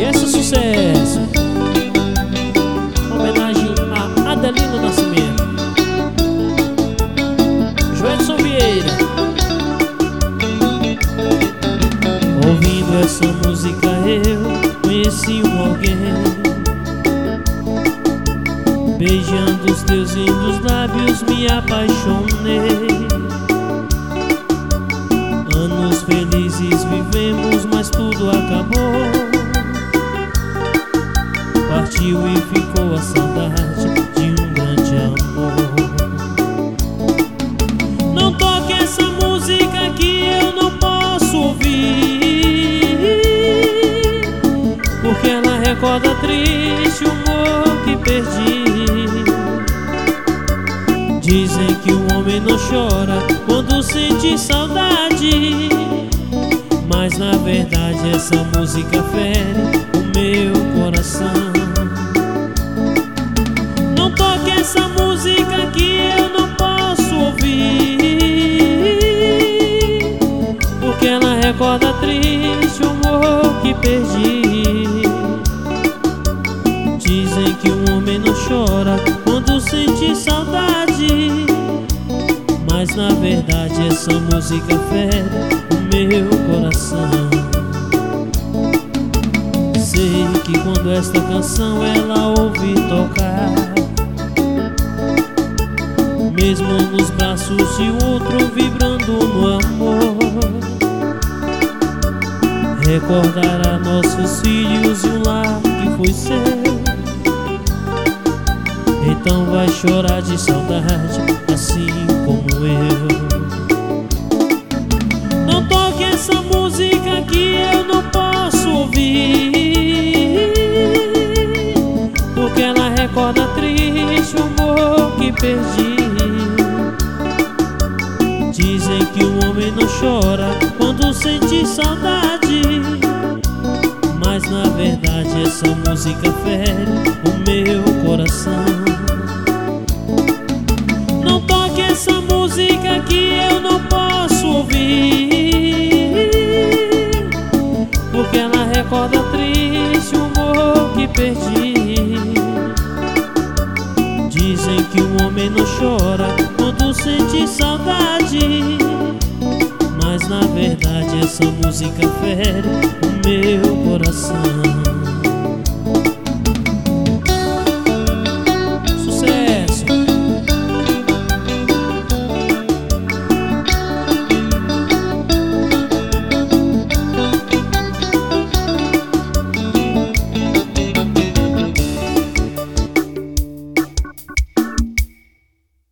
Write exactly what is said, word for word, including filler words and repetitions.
esse sucesso, homenagem a Adelino Nascimento, Joelson Vieira. Ouvindo essa música eu conheci um alguém, beijando os teus lindos lábios me apaixonei. Anos felizes vivemos, mas tudo acabou. Partiu e ficou a saudade de um grande amor. Não toque essa música que eu não posso ouvir, porque ela recorda triste o amor que perdi. Dizem que o homem não chora quando sente saudade, mas na verdade essa música fere o meu coração. Não toque essa música que eu não posso ouvir, porque ela recorda triste o amor que perdi. Dizem que o homem não chora quando sente saudade, mas na verdade essa música fere o meu coração. Sei que quando esta canção ela ouve tocar, mesmo nos braços de outro vibrando no amor, recordará nossos filhos e um lar que foi seu. Então vai chorar de saudade, assim como eu. Não toque essa música que eu não posso ouvir, porque ela recorda triste o amor que perdi. Dizem que o homem não chora quando sente saudade, mas na verdade essa música fere o meu coração. Não toque essa música que eu não posso ouvir, porque ela recorda triste o amor que perdi. Dizem que o homem não chora quando sente saudade, mas na verdade essa música fere o meu coração.